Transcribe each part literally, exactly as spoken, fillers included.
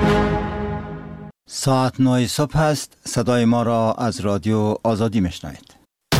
ساعت نه صبح است. صدای ما را از رادیو آزادی میشنوید.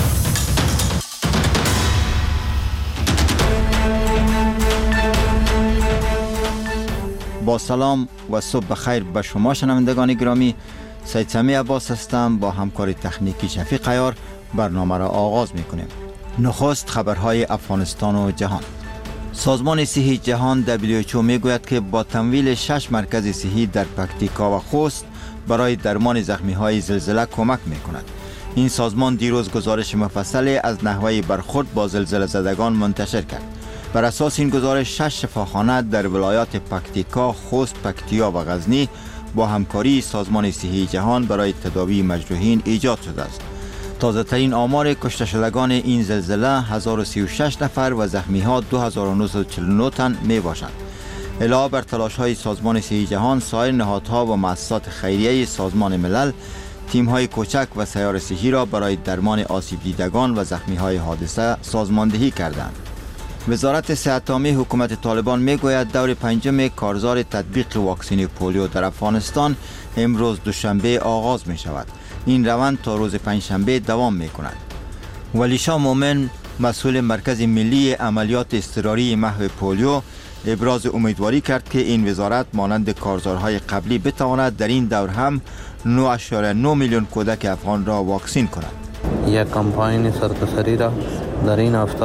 با سلام و صبح بخیر به شما شنوندگان گرامی. سید سمی عباس هستم. با همکاری تکنیکی شفیق عیار برنامه را آغاز میکنیم. نخست خبرهای افغانستان و جهان. سازمان صحی جهان دبلیو اچ او میگوید که با تمویل شش مرکز صحی در پکتیکا و خوست برای درمان زخمی‌های زلزله کمک می‌کند. این سازمان دیروز گزارش مفصلی از نحوه برخورد با زلزله زدگان منتشر کرد. بر اساس این گزارش شش شفاخانه در ولایات پکتیکا، خوست، پکتیا و غزنی با همکاری سازمان صحی جهان برای تداوی مجروحین ایجاد شده است. تازه ترین آمار کشته شدگان این زلزله هزار و سی و شش نفر و زخمی‌ها دو هزار و نهصد و چهل و نه تن میباشند. علاوه بر تلاش‌های سازمان صحی جهان، سایر نهادها و مؤسسات خیریه سازمان ملل تیم‌های کوچک و سیار صحی را برای درمان آسیب دیدگان و زخمی‌های حادثه سازماندهی کردند. وزارت صحت عامه حکومت طالبان میگوید دور پنجم کارزار تطبیق واکسن پولیو در افغانستان امروز دوشنبه آغاز می شود. این روند تا روز پنجشنبه دوام می کند. ولی شاه مومن، مسئول مرکز ملی عملیات اضطراری محو پولیو، ابراز امیدواری کرد که این وزارت مانند کارزارهای قبلی بتواند در این دور هم نه اشاره نه میلیون کودک افغان را واکسین کند. یک کمپاین سرتاسری را در این هفته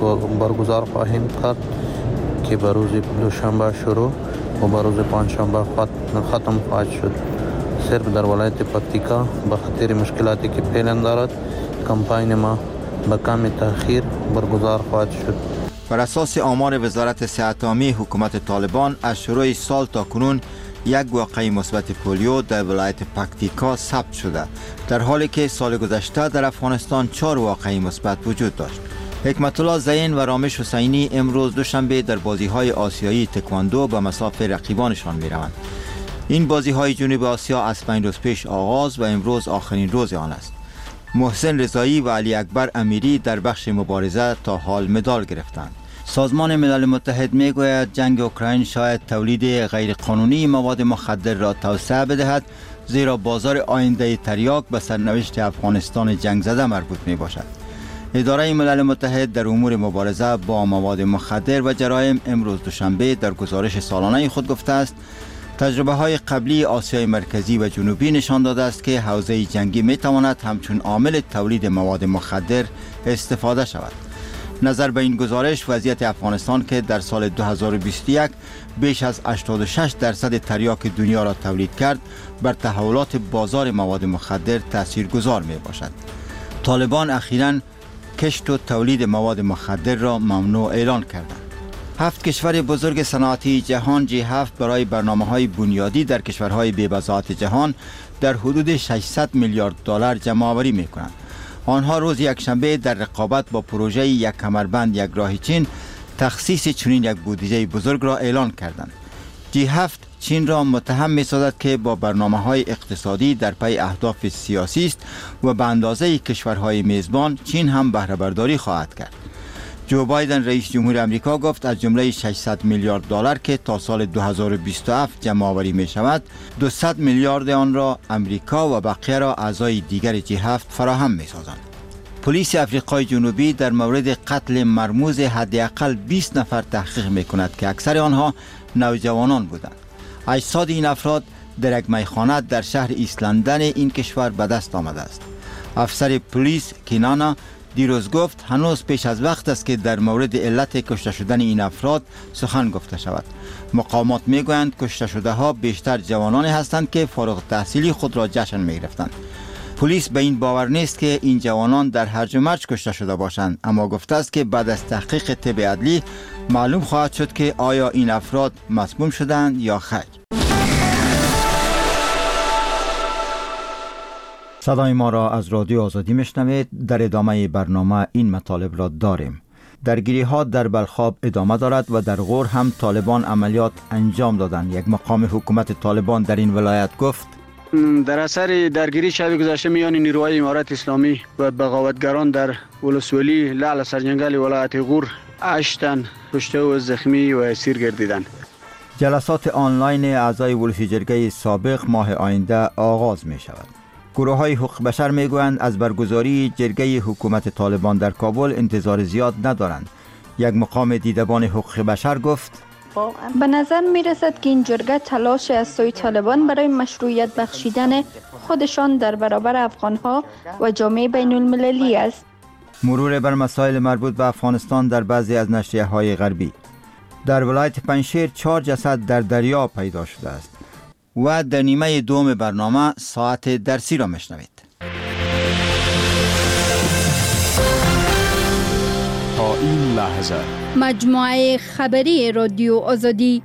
برگزار خواهیم کرد که به روز دوشنبه شروع و به روز پنجشنبه ختم خواهد شد. صرف در ولایت پکتیکا به خاطر مشکلاتی که پیلن دارد کمپاین ما به کم تأخیر برگزار خواهد شد. بر اساس آمار وزارت صحت عامه حکومت طالبان از شروع سال تا کنون یک واقعه مثبت پولیو در ولایت پکتیکا ثبت شده، در حالی که سال گذشته در افغانستان چهار واقعه مثبت وجود داشت. حکمت الله زین و رامش حسینی امروز دوشنبه در بازی‌های آسیایی تکواندو به مصاف رقیبانشان می‌روند. این بازی‌های جنوب آسیا از پنج روز پیش آغاز و امروز آخرین روز آن است. محسن رضایی و علی اکبر امیری در بخش مبارزه تا حال مدال گرفتند. سازمان ملل متحد میگوید جنگ اوکراین شاید تولید غیرقانونی مواد مخدر را توسعه بدهد، زیرا بازار آینده تریاک به سرنوشت افغانستان جنگ زده مربوط می باشد. اداره ملل متحد در امور مبارزه با مواد مخدر و جرایم امروز دوشنبه در گزارش سالانه خود گفته است تجربه های قبلی آسیای مرکزی و جنوبی نشان داده است که حوزه جنگی می تواند همچون عامل تولید مواد مخدر استفاده شود. نظر به این گزارش، وضعیت افغانستان که در سال دو هزار و بیست و یک بیش از هشتاد و شش درصد تریاک دنیا را تولید کرد، بر تحولات بازار مواد مخدر تاثیرگذار می باشد. طالبان اخیراً کشت و تولید مواد مخدر را ممنوع اعلان کردند. هفت کشور بزرگ صنعتی جهان جی هفت برای برنامه‌های بنیادی در کشورهای بی‌بضاعت جهان در حدود ششصد میلیارد دلار جمع‌آوری می‌کنند. آنها روز یکشنبه در رقابت با پروژه یک کمربند یک راه چین تخصیص چنین یک بودجه بزرگ را اعلان کردند. جی هفت چین را متهم می‌سازد که با برنامه‌های اقتصادی در پی اهداف سیاسی است و به اندازه کشورهای میزبان چین هم بهره برداری خواهد کرد. جو بایدن رئیس جمهور آمریکا گفت از جمله ششصد میلیارد دلار که تا سال دو هزار و بیست و هفت جمع آوری می شود، دویست میلیارد آن را آمریکا و بقیه را اعضای دیگر جی هفت فراهم می سازند. پلیس آفریقای جنوبی در مورد قتل مرموز حداقل بیست نفر تحقیق می کند که اکثر آنها نوجوانان بودند. اجساد این افراد در یک میخانه در شهر ایست لندن این کشور به دست آمده است. افسر پلیس کینانا دیروز گفت هنوز پیش از وقت است که در مورد علت کشته شدن این افراد سخن گفته شود. مقامات میگویند کشته شده ها بیشتر جوانانی هستند که فارغ التحصیلی خود را جشن میگرفتند. پلیس به این باور نیست که این جوانان در هرج و مرج کشته شده باشند، اما گفته است که بعد از تحقیق طب عدلی معلوم خواهد شد که آیا این افراد مسموم شدند یا خیر. صدای ما را از رادیو آزادی میشنوید. در ادامه برنامه این مطالب را داریم. درگیری ها در بلخاب ادامه دارد و در غور هم طالبان عملیات انجام دادند. یک مقام حکومت طالبان در این ولایت گفت در اثر درگیری شب گذشته میان نیروهای امارت اسلامی و بغاوتگران در ولسوالی لعل سرجنگل ولایت غور هشت تن کشته و زخمی و اسیر گردیدند. جلسات آنلاین اعضای ولسی جرگه سابق ماه آینده آغاز می شود. گروه های حقوق بشر می گویند از برگزاری جرگه حکومت طالبان در کابل انتظار زیاد ندارند. یک مقام دیدبان حقوق بشر گفت: به نظر می رسد که این جرگه تلاش از سوی طالبان برای مشروعیت بخشیدن خودشان در برابر افغانها و جامعه بین المللی است. مرور بر مسائل مربوط به افغانستان در بعضی از نشریه های غربی. در ولایت پنجشیر چهار جسد در دریا پیدا شده است. و در نیمه دوم برنامه ساعت درسی را میشنوید. تا این لحظه مجموعه خبری رادیو آزادی.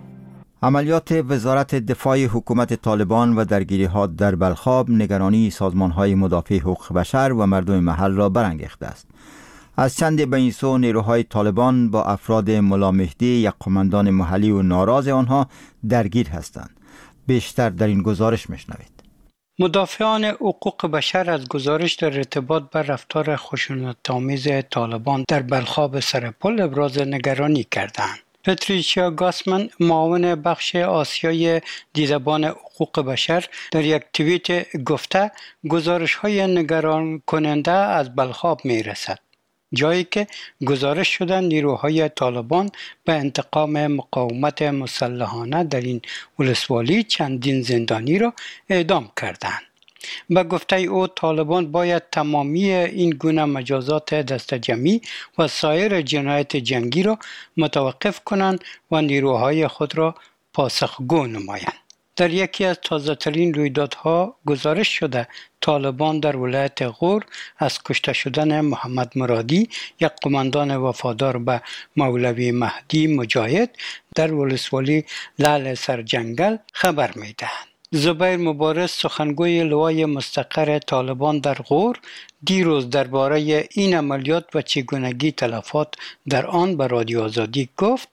عملیات وزارت دفاع حکومت طالبان و درگیری ها در بلخاب نگرانی سازمان های مدافع حقوق بشر و مردم محل را برانگیخته است. از چند به این سو نیروهای طالبان با افراد ملا مهدی یک قماندان محلی و ناراض آنها درگیر هستند. بیشتر در این گزارش میشنوید. مدافعان حقوق بشر از گزارش در ارتباط بر رفتار خشونت‌آمیز طالبان در بلخاب سرپل ابراز نگرانی کردند. پتریشیا گاسمن، معاون بخش آسیای دیدبان حقوق بشر، در یک توییت گفته گزارش‌های نگران کننده از بلخاب می‌رسد، جایی که گزارش شده نیروهای طالبان به انتقام مقاومت مسلحانه در این ولسوالی چندین زندانی را اعدام کردند. به گفته او طالبان باید تمامی این گونه مجازات دستجمعی و سایر جنایت جنگی را متوقف کنند و نیروهای خود را پاسخگو نمایند. در یکی از تازه‌ترین رویدادها گزارش شده طالبان در ولایت غور از کشته شدن محمد مرادی، یک قماندان وفادار به مولوی مهدی مجاهد در ولسوالی لعل سرجنگل خبر می‌دهند. زبیر مبارز، سخنگوی لوای مستقر طالبان در غور، دیروز درباره این عملیات و چگونگی تلفات در آن به رادیو آزادی گفت: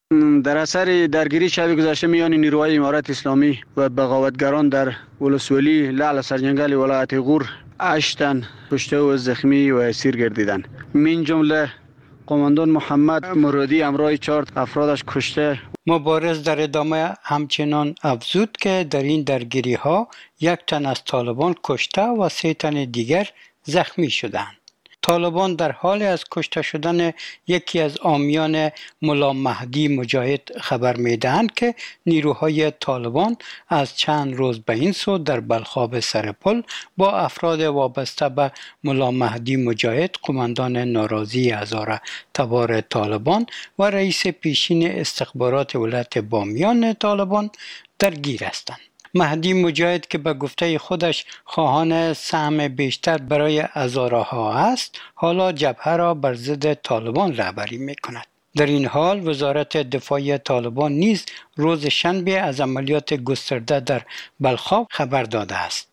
در اثر درگیری شب گذشته میان نیروهای امارت اسلامی و بغاوتگران در ولسوالی لعل سرجنگل ولایت غور هشت تن کشته و زخمی و اسیر گردیدند. من جمله قماندان محمد مرادی همراه چهار افرادش کشته. مبارز در ادامه همچنان افزود که در این درگیری ها یک تن از طالبان کشته و سه تن دیگر زخمی شدند. طالبان در حال از کشته شدن یکی از عامیان ملا مهدی مجاهد خبر می‌دهند که نیروهای طالبان از چند روز به این سو در بلخاب سرپل با افراد وابسته به ملا مهدی مجاهد، قماندان ناراضی هزاره تبار طالبان و رئیس پیشین استخبارات ولایت بامیان طالبان درگیر هستند. مهدی مجاهد که به گفته خودش خواهان سهم بیشتر برای هزاره ها است، حالا جبهه را بر ضد طالبان رهبری می کند. در این حال وزارت دفاع طالبان نیز روز شنبه از عملیات گسترده در بلخاب خبر داده است.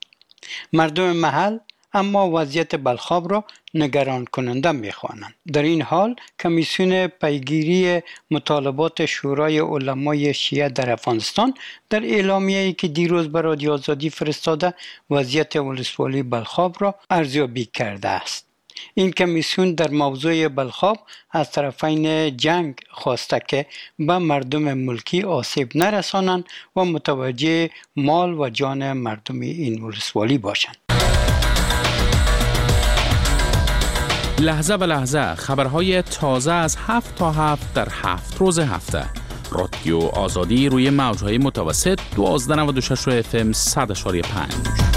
مردم محل اما وضعیت بلخاب را نگران کننده می خوانند. در این حال کمیسیون پیگیری مطالبات شورای علمای شیعه در افغانستان در اعلامیه‌ای که دیروز به رادیو آزادی فرستاده وضعیت ولسوالی بلخاب را ارزیابی کرده است. این کمیسیون در موضوع بلخاب از طرفین جنگ خواسته که به مردم ملکی آسیب نرسانند و متوجه مال و جان مردم این ولسوالی باشند. لحظه به لحظه خبرهای تازه از هفت تا هفت در هفت روز هفته. رادیو آزادی روی موجهای متوسط دوازده و نود و شش اف ام صد و پنج.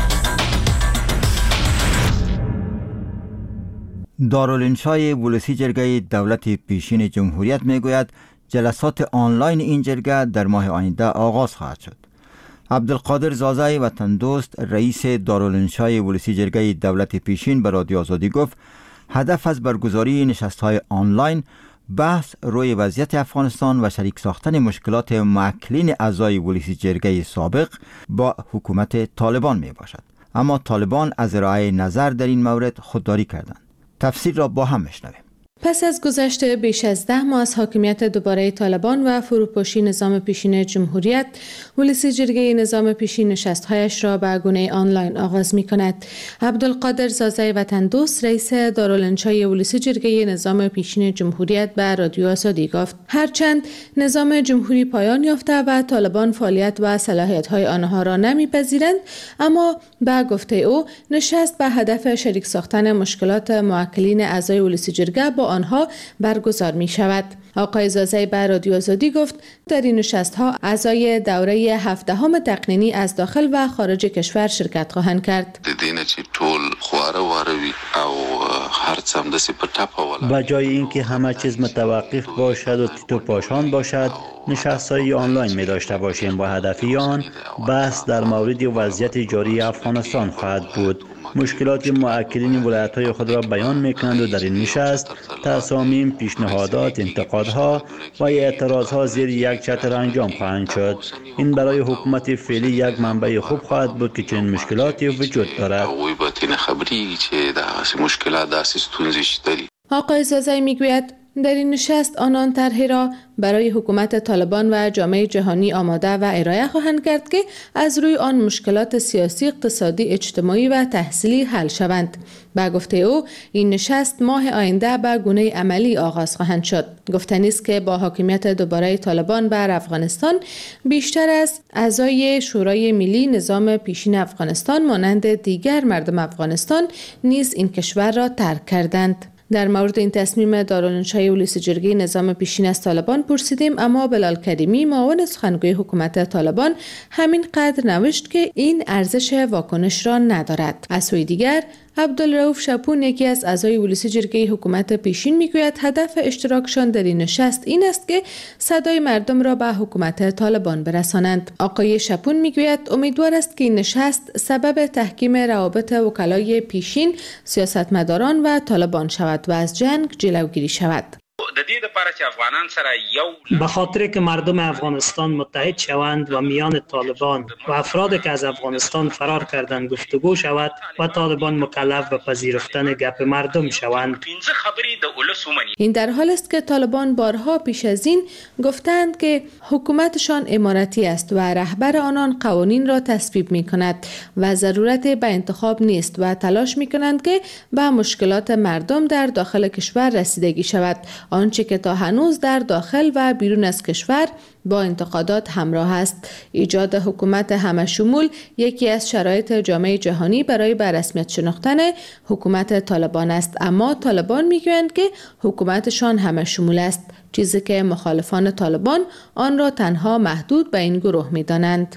دارالانشای ولسی جرگه دولت پیشین جمهوریت میگوید جلسات آنلاین این جرگه در ماه آینده آغاز خواهد شد. عبدالقادر زازای وطن دوست رئیس دارالانشای ولسی جرگه دولت پیشین به رادیو آزادی گفت هدف از برگزاری نشست‌های آنلاین بحث روی وضعیت افغانستان و شریک ساختن مشکلات معکلین اعضای ولسی جرگه سابق با حکومت طالبان می باشد. اما طالبان از ارائه نظر در این مورد خودداری کردند. تفسیر را با هم میشنویم. پس از گذشت بیش از ده ماه از حاکمیت دوباره طالبان و فروپاشی نظام پیشین جمهوریت، ولسی جرگه نظام پیشین نشست‌هایش را به گونه آنلاین آغاز می‌کند. عبدالقادر زازای وطن دوست رئیس دارالانشای ولسی جرگه نظام پیشین جمهوریت به رادیو آزادی گفت هرچند نظام جمهوری پایان یافته و طالبان فعالیت و صلاحیت‌های آنها را نمی‌پذیرند، اما به گفته او نشست به هدف شریک ساختن مشکلات موکلین اعضای ولسی جرگه با آنها برگزار می شود. آقای زازای به رادیو آزادی گفت در این نشست ها اعضای دوره هفدهم تقنینی از داخل و خارج کشور شرکت خواهند کرد. با جای اینکه همه چیز متوقف باشد و تیتو پاشان باشد، نشست های آنلاین می داشته باشیم. با هدف آن بحث در مورد وضعیت جاری افغانستان خواهد بود. مشکلات موکلین ولایت‌های خود را بیان می‌کنند و در این نشست تصامیم، پیشنهادات، انتقادها و اعتراضها زیر یک چتر انجام خواهند شد. این برای حکومت فعلی یک منبع خوب خواهد بود که چنین مشکلاتی وجود دارد. آقای زازای میگوید در این نشست آنان طرحی را برای حکومت طالبان و جامعه جهانی آماده و ارائه خواهند کرد که از روی آن مشکلات سیاسی، اقتصادی، اجتماعی و تحصیلی حل شوند. با گفته او این نشست ماه آینده به گونه عملی آغاز خواهند شد. گفتنی است که با حاکمیت دوباره طالبان بر افغانستان بیشتر از اعضای شورای ملی نظام پیشین افغانستان مانند دیگر مردم افغانستان نیز این کشور را ترک کردند. در مورد این تصمیم دارالانشای ولسی جرگه نظام پیشین از طالبان پرسیدیم، اما بلال کریمی معاون سخنگوی حکومت طالبان همین قدر نوشت که این ارزش واکنش را ندارد. از سوی دیگر عبدالرؤوف شپون یکی از اعضای ولسی جرگه حکومت پیشین میگوید هدف اشتراکشان در این نشست این است که صدای مردم را به حکومت طالبان برسانند. آقای شپون میگوید امیدوار است که این نشست سبب تحکیم روابط وکلای پیشین، سیاستمداران و طالبان شود و از جنگ جلوگیری شود. به خاطر که مردم افغانستان متحد شوند و میان طالبان و افرادی که از افغانستان فرار کردند گفتگو شود و طالبان مکلف به پذیرفتن گپ مردم شوند. این در حال است که طالبان بارها پیش از این گفتند که حکومتشان امارتی است و رهبر آنان قوانین را تصویب می کند و ضرورت به انتخاب نیست و تلاش می کنند که به مشکلات مردم در داخل کشور رسیدگی شود، آنچه که تا هنوز در داخل و بیرون از کشور با انتقادات همراه است. ایجاد حکومت همه شمول یکی از شرایط جامعه جهانی برای به رسمیت شناختن حکومت طالبان است، اما طالبان میگویند که حکومتشان همه شمول است، چیزی که مخالفان طالبان آن را تنها محدود به این گروه می‌دانند.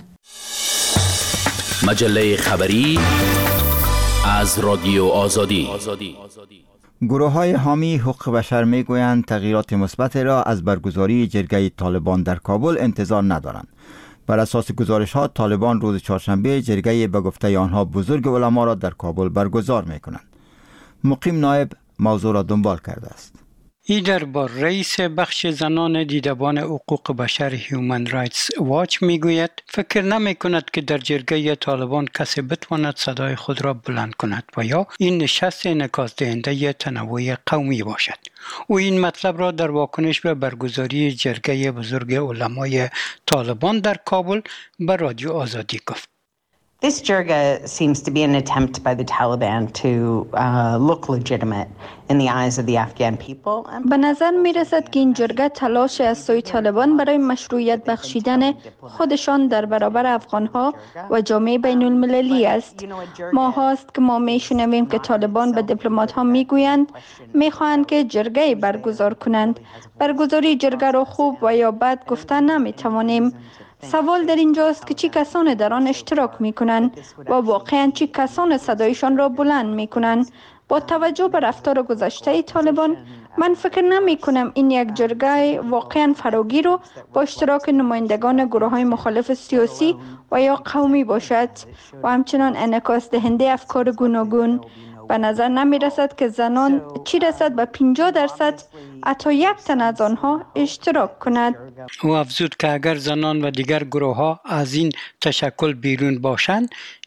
مجله خبری از رادیو آزادی. گروه های حامی حقوق بشر می گویند تغییرات مثبت را از برگزاری جرگه طالبان در کابل انتظار ندارند. بر اساس گزارش ها طالبان روز چهارشنبه جرگه به گفته آنها بزرگ علما را در کابل برگزار می کنند. مقیم نایب موضوع را دنبال کرده است. ایدر با رئیس بخش زنان دیدبان حقوق بشر هیومن رایتس واچ میگوید فکر نمی کند که در جرگه طالبان کسی بتواند صدای خود را بلند کند و یا این نشست انعکاس دهنده تنوع قومی باشد. او این مطلب را در واکنش به برگزاری جرگه بزرگ علمای طالبان در کابل به رادیو آزادی گفت. This jirga seems to be an attempt by the Taliban to uh, look legitimate in the eyes of the Afghan people. به نظر می رسد که این جرگه تلاش از سوی طالبان برای مشروعیت بخشیدن خودشان در برابر افغانها و جامعه بین المللی است. ما هاست که ما می شنویم که طالبان به دیپلمات ها می گویند می خواهند که جرگه برگزار کنند. برگزاری جرگه را خوب و یا بد گفتن نمی توانیم. سوال در اینجاست که چی کسان در آن اشتراک می کنند و واقعا چی کسان صدایشان را بلند می کنند. با توجه به رفتار گذشته طالبان من فکر نمی کنم این یک جرگه واقعا فراگیر و با اشتراک نمایندگان گروه های مخالف سیاسی و یا قومی باشد و همچنان انعکاس دهنده افکار گوناگون. به نظر نمی رسد که زنان چی رسد به پنجاه درصد حتی یک تن از آنها اشتراک کند. او افزود که اگر زنان و دیگر گروه ها از این تشکل بیرون باشند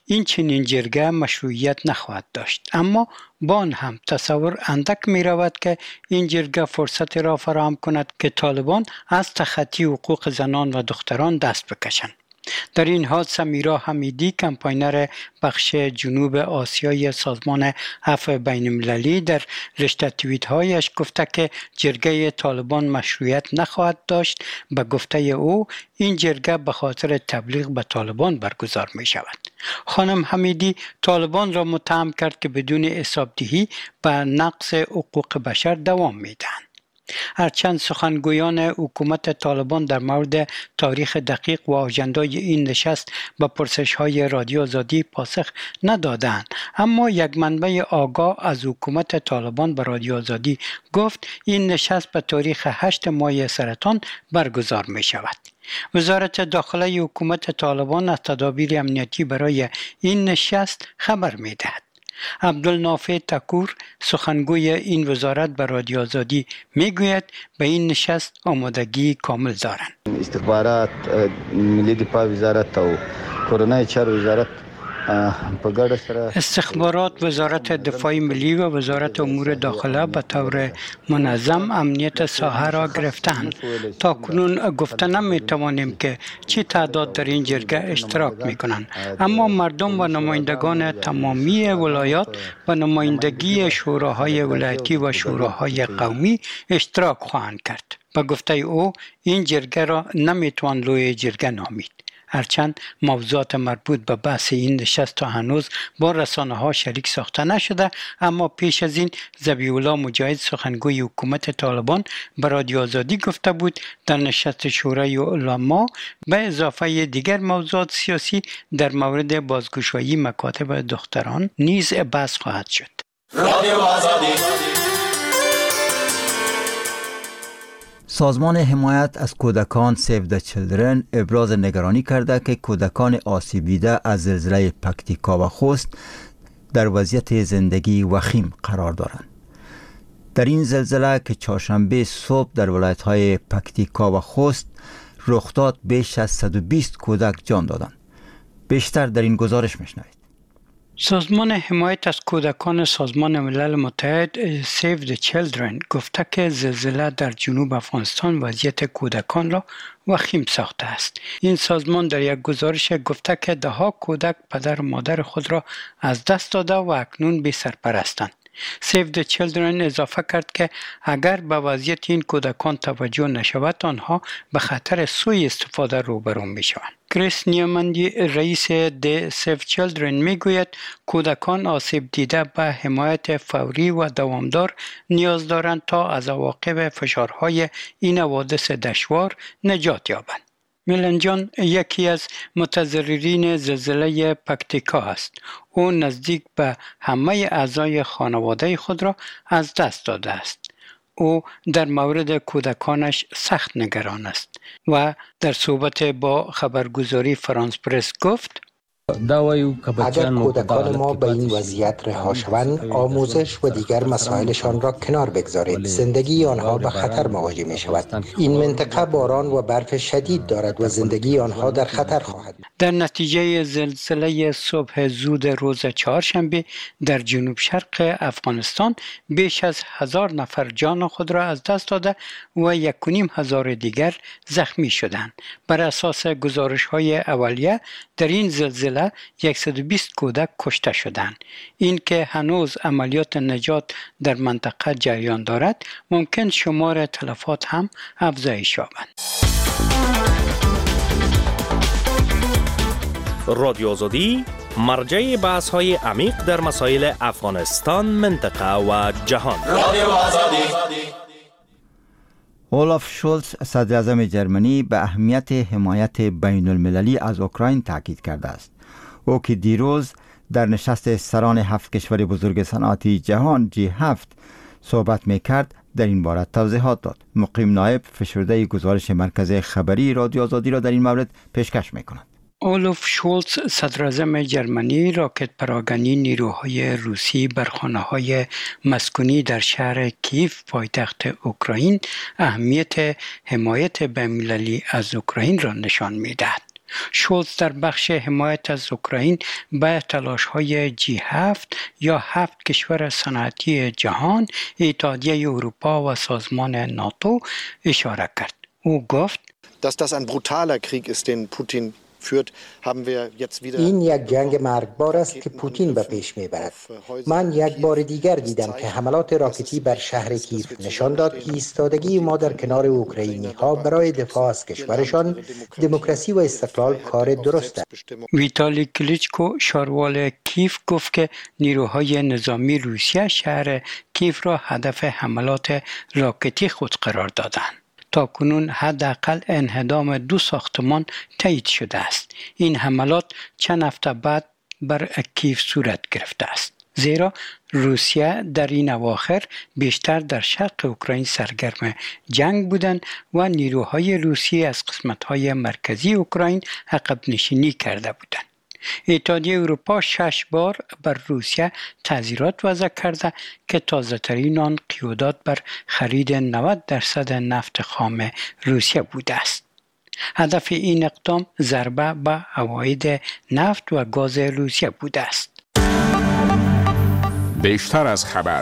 این چنین جرگه مشروعیت نخواهد داشت. اما با آن هم تصور اندک می رود که این جرگه فرصت را فراهم کند که طالبان از تخطی حقوق زنان و دختران دست بکشند. در این حال سمیرا حمیدی کمپاینر بخش جنوب آسیای سازمان عفو بین المللی در رشته توییت هایش گفته که جرگه طالبان مشروعیت نخواهد داشت. به گفته او این جرگه به خاطر تبلیغ به طالبان برگزار می شود. خانم حمیدی طالبان را متهم کرد که بدون حسابدهی به نقض حقوق بشر دوام می دهند. هرچند سخنگویان حکومت طالبان در مورد تاریخ دقیق و آژندای این نشست به پرسش‌های رادیو آزادی پاسخ ندادند، اما یک منبع آگاه از حکومت طالبان به رادیو آزادی گفت این نشست به تاریخ هشت ماه سرطان برگزار می شود. وزارت داخله حکومت طالبان از تدابیر امنیتی برای این نشست خبر می دهد. عبدالنافع تکور سخنگوی این وزارت به رادیو آزادی میگوید به این نشست آمادگی کامل دارند. استخبارات ملی دفاع وزارت و کورونای چار وزارت استخبارات وزارت دفاع ملی و وزارت امور داخله به طور منظم امنیت ساحه را گرفتند. تا کنون گفته نمی توانیم که چی تعداد در این جرگه اشتراک می کنند، اما مردم و نمایندگان تمامی ولایات و نمایندگی شوراهای ولایتی و شوراهای قومی اشتراک خواهند کرد. به گفته او این جرگه را نمی توان لوی جرگه نامید. هرچند موضوعات مربوط به بحث این نشست تا هنوز با رسانه ها شریک ساخته نشده، اما پیش از این ذبیح الله مجاهد سخنگوی حکومت طالبان به رادیو آزادی گفته بود در نشست شورای علما به اضافه دیگر موضوعات سیاسی در مورد بازگشایی مکاتب دختران نیز بحث خواهد شد. رادیو آزادی. سازمان حمایت از کودکان سیو د چیلدرن ابراز نگرانی کرده که کودکان آسیب دیده از زلزله پکتیکا و خوست در وضعیت زندگی وخیم قرار دارند. در این زلزله که چهارشنبه صبح در ولایت‌های پکتیکا و خوست رخ داد، بیش از صد و بیست کودک جان دادند. بیشتر در این گزارش میشنوید. سازمان حمایت از کودکان سازمان ملل متحد سیو د چیلدرن گفته که زلزله در جنوب افغانستان وضعیت کودکان را وخیم ساخته است. این سازمان در یک گزارش گفته که ده ها کودک پدر و مادر خود را از دست داده و اکنون بی سرپرستند. سیو د چیلدرن اضافه کرد که اگر به وضعیت این کودکان توجه نشود آنها به خطر سوء استفاده روبرو می شوند. کریس نیامندی رئیس د سیو چیلدرن می گوید کودکان آسیب دیده به حمایت فوری و دوامدار نیاز دارند تا از عواقب فشارهای این حوادث دشوار نجات یابند. میلن جان یکی از متضررین زلزله پکتیکا است. او نزدیک به همه اعضای خانواده خود را از دست داده است. او در مورد کودکانش سخت نگران است و در صحبت با خبرگزاری فرانس پرس گفت اگر کودکان ما به این وضعیت رها شوند، آموزش و دیگر مسائلشان را کنار بگذارید. زندگی آنها به خطر مواجه می شود. این منطقه باران و برف شدید دارد و زندگی آنها در خطر خواهد. در نتیجه زلزله صبح زود روز چهارشنبه در جنوب شرق افغانستان بیش از هزار نفر جان خود را از دست داده و یک و نیم هزار دیگر زخمی شدند. بر اساس گزارش های اولیه در این زلزله صد و بیست کودک کشته شدند. این که هنوز عملیات نجات در منطقه جریان دارد، ممکن شمار تلفات هم افزایش یابد. رادیو آزادی مرجع بحث های عمیق در مسائل افغانستان، منطقه و جهان. رادیو آزادی. اولاف شولز صدر اعظم جرمنی به اهمیت حمایت بین المللی از اوکراین تاکید کرده است. او که دیروز در نشست سران هفت کشور بزرگ صنعتی جهان جی هفت صحبت میکرد در این باره توضیحات داد. مقیم نایب فشرده گزارش مرکز خبری رادیو آزادی را در این مورد پیشکش میکند. اولاف شولز صدر اعظم جرمنی راکت پراگنی نیروهای روسی بر خانه‌های مسکونی در شهر کیف پایتخت اوکراین اهمیت حمایت بین‌المللی از اوکراین را نشان می‌دهد. شولز در بخش حمایت از اوکراین به تلاش‌های جی هفت یا هفت کشور صنعتی جهان، اتحادیه اروپا و سازمان ناتو اشاره کرد. او گفت dass das ein brutaler Krieg ist, den Putin führt, haben wir jetzt wieder. این یک جنگ مرگبار است که پوتین به پیش میبرد. من یک بار دیگر دیدم که حملات راکتی بر شهر کیف نشان داد که ایستادگی ما در کنار اوکراینی ها برای دفاع از کشورشان، دموکراسی و استقلال کار درست است. ویتالی کلیچکو شاروال کیف گفت که نیروهای نظامی روسیه شهر کیف را هدف حملات راکتی خود قرار دادند. تا کنون حداقل انهدام دو ساختمان تایید شده است. این حملات چند هفته بعد بر کیف صورت گرفته است. زیرا روسیه در این اواخر بیشتر در شرق اوکراین سرگرم جنگ بودند و نیروهای روسی از قسمت‌های مرکزی اوکراین عقب نشینی کرده بودند. اتحادیه اروپا شش بار بر روسیه تعزیرات وضع کرده که تازه ترین آن قیودات بر خرید نود درصد نفت خام روسیه بوده است. هدف این اقدام ضربه به عواید نفت و گاز روسیه بوده است. بیشتر از خبر.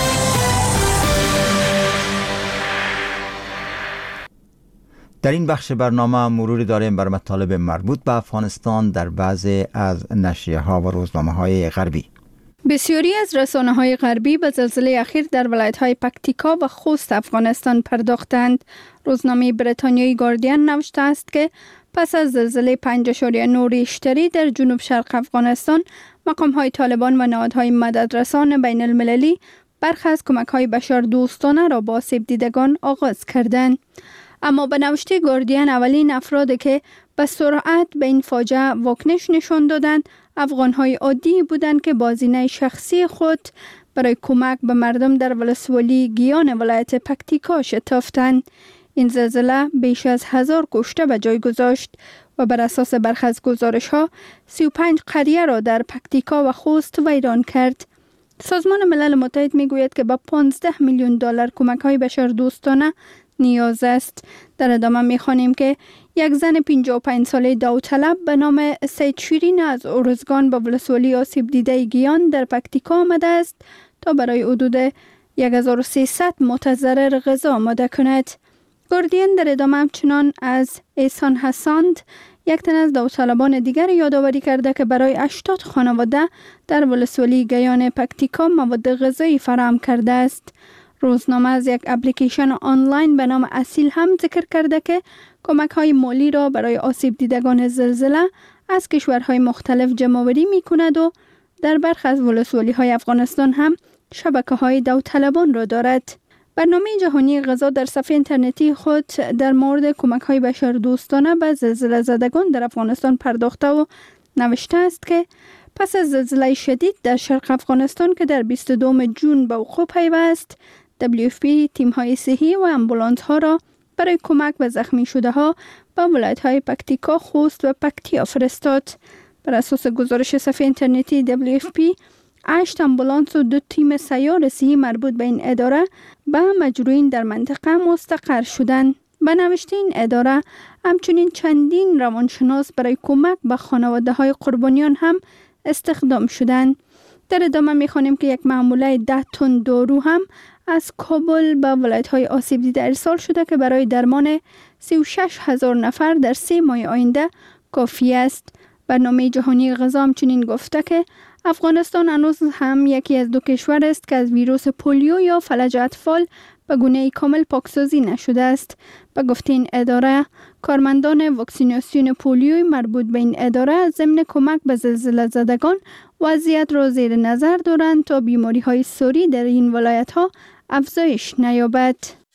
در این بخش برنامه مروری داریم بر مطالب مربوط به افغانستان در بعضی از نشریه ها و روزنامه های غربی. بسیاری از رسانه های غربی به زلزله اخیر در ولایت های پکتیکا و خوست افغانستان پرداختند. روزنامه بریتانیایی گاردین نوشته است که پس از زلزله پنج اشاریه نه ریشتری در جنوب شرق افغانستان، مقام های طالبان و نهادهای مددرسان بین المللی برخی از کمک های بشر دوستانه را با آسیب دیدگان آغاز کردند. اما به نوشته گاردین اولین افرادی که به سرعت به این فاجعه واکنش نشان دادند افغان‌های عادی بودند که با هزینه شخصی خود برای کمک به مردم در ولسوالی گیان ولایت پکتیکا شتافتند. این زلزله بیش از هزار کشته به جای گذاشت و بر اساس برخی از گزارش‌ها سی و پنج قریه را در پکتیکا و خوست ویران کرد. سازمان ملل متحد میگوید که با پانزده میلیون دلار کمک‌های بشردوستانه نیاز است. در ادامه می‌خوانیم که یک زن پنجاه و پنج ساله داوطلب به نام سید شیرین از ارزگان به ولسوالی آسیب دیده گیان در پکتیکا آمده است تا برای حدود یک هزار و سیصد متضرر غذا آماده کند. گاردین در ادامه همچنان از احسان حساند، یک تن از داوطلبان دیگر یادآوری کرده که برای هشتاد خانواده در ولسوالی گیان پکتیکا مواد غذایی فراهم کرده است. روزنامه از یک اپلیکیشن آنلاین به نام اصیل هم ذکر کرده که کمک های مالی را برای آسیب دیدگان زلزله از کشورهای مختلف جمع‌آوری می کند و در برخی از ولسوالی های افغانستان هم شبکه های داوطلبان را دارد. برنامه جهانی غذا در صفحه اینترنتی خود در مورد کمک های بشردوستانه به زلزله زدگان در افغانستان پرداخته و نوشته است که پس از زلزله شدید در شرق افغانستان که در بیست و دوم ژوئن به وقوع پیوست، دبلیو اف پی تیم های صحی و امبولانس ها را برای کمک به زخمی شده ها به ولایت های پکتیکا، خوست و پکتیا فرستاد. بر اساس گزارش صفحه اینترنتی دبلیو اف پی، هشت امبولانس و دو تیم سیار صحی مربوط به این اداره به مجروحین در منطقه مستقر شدند. به نوشته این اداره همچنین چندین روانشناس برای کمک به خانواده های قربانیان هم استخدام شدند. در ادامه می‌خوانیم که یک محموله ده تن دارو هم از کابل به ولایت‌های آسیب دیده ارسال شده که برای درمان سی و شش هزار نفر در سه ماه آینده کافی است. برنامه جهانی غذا همچنین گفته که افغانستان هنوز هم یکی از دو کشور است که از ویروس پولیو یا فلج اطفال به گونه کامل پاکسازی نشده است. به گفته این اداره، کارمندان واکسیناسیون پولیوی مربوط به این اداره ضمن کمک به زلزله زدگان وضعیت را زیر نظر دارند تا بیماری های ساری در این ولایت ها افزایش نیابد.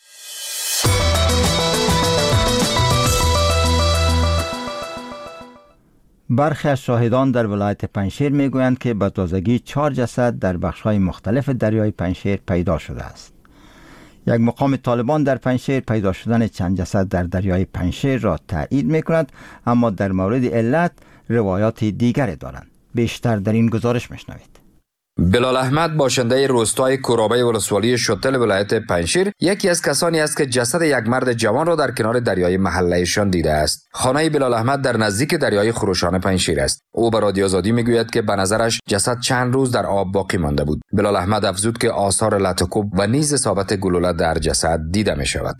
برخی از شاهدان در ولایت پنجشیر میگویند که به تازگی چهار جسد در بخش‌های مختلف دریای پنجشیر پیدا شده است. یک مقام طالبان در پنجشیر پیدا شدن چند جسد در دریای پنجشیر را تایید میکند، اما در مورد علت روایات دیگری دارند. بیشتر در این گزارش میشنوید. بلال احمد باشنده روستای کورابه ولسوالی شتل ولایت پنجشیر یکی از کسانی است که جسد یک مرد جوان را در کنار دریای محلهشان دیده است. خانه بلال احمد در نزدیک دریای خروشان پنجشیر است. او به رادیو آزادی میگوید که به نظرش جسد چند روز در آب باقی مانده بود. بلال احمد افزود که آثار لطوکوب و نیز اصابت گلوله در جسد دیده می شود.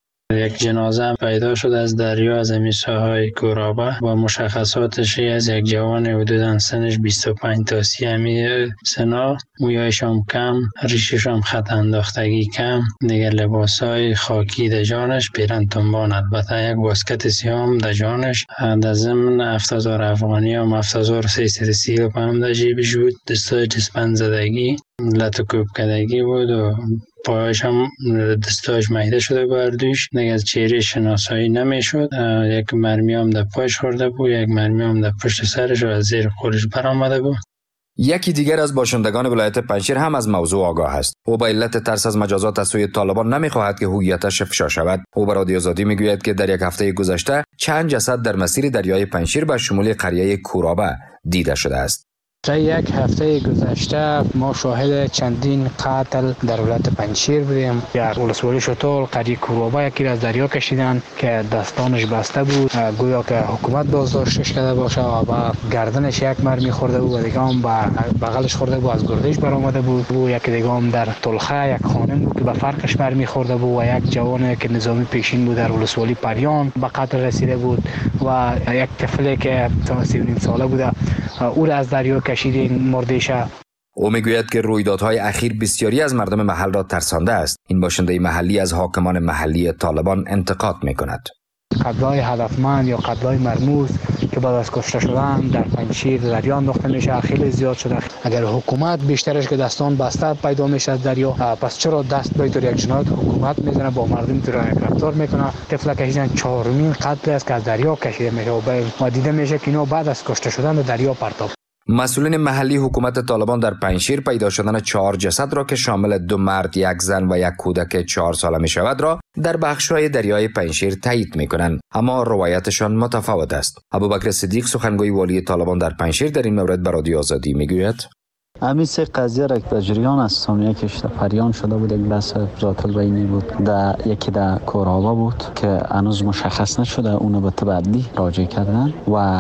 یک جنازه پیدا شد از دریا از همین ساحل کورابه و مشخصاتش از یک جوان حدوداً سنش بیست و پنج تا سی همی سنا، مویایش هم کم، ریشش هم خط انداختگی کم، دیگر لباسای خاکی در جانش، پیرن تنبان، البته یک واسکت سیام در جانش، در ضمن هفت هزار افغانی هم هفت هزار و سیصد و سی هم در جیبش بود. دستای دستبند زدگی، لطوکوب کدگی بود و پایش هم دستاش مهیده شده بردوش. دیگه از چهره شناسایی نمیشد. یک مرمی هم در پایش خورده بود، یک مرمی هم در پشت سرش و از زیر خورش برآمده بود. یکی دیگر از باشندگان ولایت پنجشیر هم از موضوع آگاه است. او با علت ترس از مجازات از سوی طالبان نمیخواهد که هویتش افشا شود. او به رادیو آزادی میگوید که در یک هفته گذشته چند جسد در مسیر دریای پنجشیر به شمول قریه کورابه دیده شده است. در یک هفته گذشته ما شاهد چندین قتل در ولایت پنجشیر بودیم. در ولسوالی شتل قریه کورابه یکی از دریا کشیدن که دستانش بسته بود، گویا که حکومت بازداشتش کرده باشه و با گردنش یک مرمی خورده بود و دیگه هم به بغلش خورده بود، از گردش برآمده بود. و یک دیگه هم در تلخه یک خانم بود که به فرقش مرمی خورده بود و یک جوانی که نظامی پیشین بود در ولسوالی پریان به قتل رسیده بود و یک طفلی که سی و نیم ساله بوده او را از دریا کشیدین مردیشه. او میگوید که رویدادهای اخیر بسیاری از مردم محل را ترسانده است. این باشنده محلی از حاکمان محلی طالبان انتقاد میکند. قتل‌های هدفمند یا قتل‌های مرموز که بعد از کشته شدن در پنجشیر دریا انداخته میشه خیلی زیاد شده. اگر حکومت بیشترش که دستان بسته پیدا میشه از دریا، پس چرا دست به طور یک جنایت حکومت میزنه با مردم طور یک رفتار میکنه؟ طفل کشیدن چهارمین قتل است که از دریا کشیده میشه و دیده میشه که اینا بعد از کشته شدن به دریا پرتاب. مسئولین محلی حکومت طالبان در پنجشیر پیدا شدن چهار جسد را که شامل دو مرد، یک زن و یک کودک چهار ساله می شود را در بخش‌های دریای پنجشیر تایید می کنند، اما روایتشان متفاوت است. ابوبکر صدیق سخنگوی والی طالبان در پنجشیر در این مورد به رادیو آزادی می گوید: همین سه قضیه را در جریان است. ثانیه یکیش در پریان شده بود، یک بحث ذات البینی بود، در یکی در کورابه بود که هنوز مشخص نشده، اونو به تبعی راجع کردن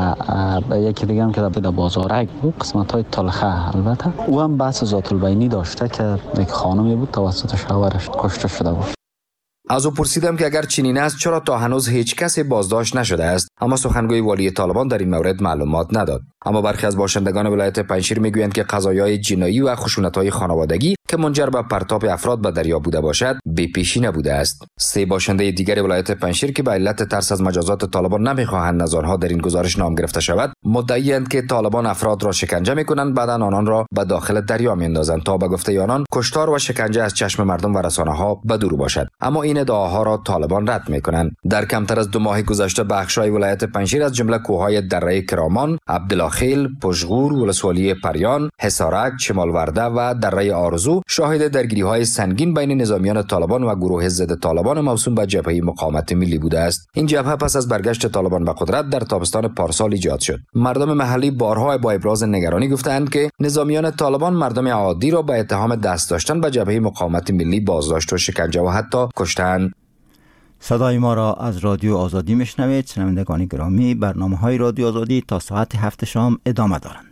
و یکی دیگه هم که در بازارک بود، قسمت های تلخه. البته او هم بحث ذات البینی داشته که یک خانمی بود توسط شوهرش کشته شده بود. از او پرسیدم که اگر چنین است چرا تا هنوز هیچ کسی بازداشت نشده است، اما سخنگوی والی طالبان در این مورد معلومات نداد. اما برخی از باشندگان ولایت پنجشیر میگویند که قضایای جنایی و خشونت‌های خانوادگی که منجر به پرتاب افراد به دریا بوده باشد بی پیشی نبوده است. سه باشنده دیگر ولایت پنجشیر که به علت ترس از مجازات طالبان نمیخواهند نظرها در این گزارش نام گرفته شود، مدعی‌اند که طالبان افراد را شکنجه میکنند، بعد آنان را به داخل دریا میاندازند تا به گفته آنان کشتار و شکنجه از چشم مردم و رسانه‌ها به دور باشد. اما این ادعاها را طالبان رد میکنند. در کمتر از دو ماه گذشته بخش‌های ولایت پنجشیر از جمله کوههای دره کرامان، عبدالخیل، پشغور، ولسوالی پریان، حصارک، شمالورده و دره آرزو شاهد درگیری‌های سنگین بین نظامیان طالبان و گروه ضد طالبان موسوم به جبهه مقاومت ملی بوده است. این جبهه پس از برگشت طالبان به قدرت در تابستان پارسال ایجاد شد. مردم محلی بارها با ابراز نگرانی گفتند که نظامیان طالبان مردم عادی را به اتهام دست داشتن به جبهه مقاومت ملی بازداشت و شکنجه و حتی کشتند. صدای ما را از رادیو آزادی میشنوید. شنوندگان گرامی، برنامه‌های رادیو آزادی تا ساعت هفت شام ادامه دارند.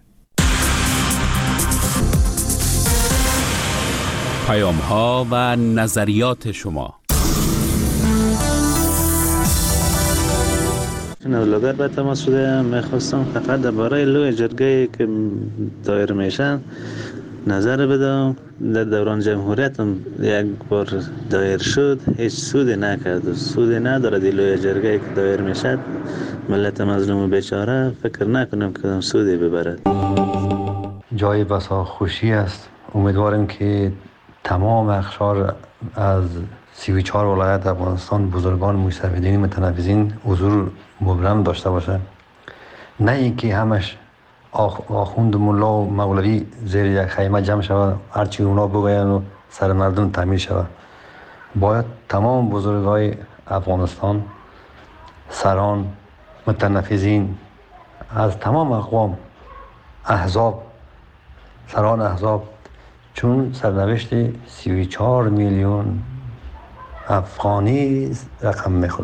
پیام‌ها و نظریات شما. نولادر به تماس شده، میخواستم فقط درباره لوی جرگه که دایر میشن نظر بدم. در دوران جمهوریت هم یک بار دایر شد، هیچ سودی نکرد، سودی نداره. دیلوی جرگه که دایر میشد ملت مظلوم و بیچاره فکر نکنم که سودی ببرد. جای بسا خوشی است. امیدوارم که تمام اقشار از سی و چهار ولایت افغانستان، بزرگان مستفیدین متنفذین حضور مبرم داشته باشه، نه اینکه همش آخوند ملا و مولوی زیر یک خیمه جمع شود، هرچی اونا بگوین و سر مردم تعمیر شود. باید تمام بزرگای افغانستان، سران، متنفذین از تمام اقوام، احزاب سران احزاب چون سرنوشت سی و چهار میلیون افغانی رقم میخوره.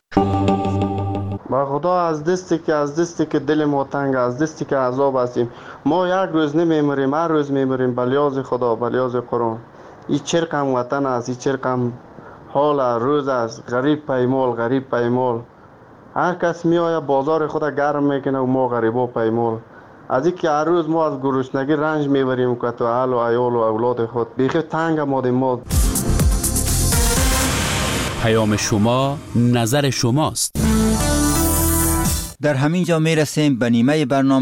با خدا از دستی که از دستی که دل ما تنگ، از دستی که عذاب هستیم، ما یک روز نمیمریم، هر روز میمریم به لیاز خدا، به لیاز قرآن. این چرقم وطن است، این چرقم حال روز است، غریب پیمال غریب پیمال. هر کس می آید بازار خود گرم میکنه و ما غریبا پیمال. از اینکه هر روز ما از گرسنگی رنج میبریم که تو اهل و عیال و اولاد خود بیخی تنگ آمدیم ما. پیام شما نظر شماست. در همین جا میرسیم به نیمه برنامه.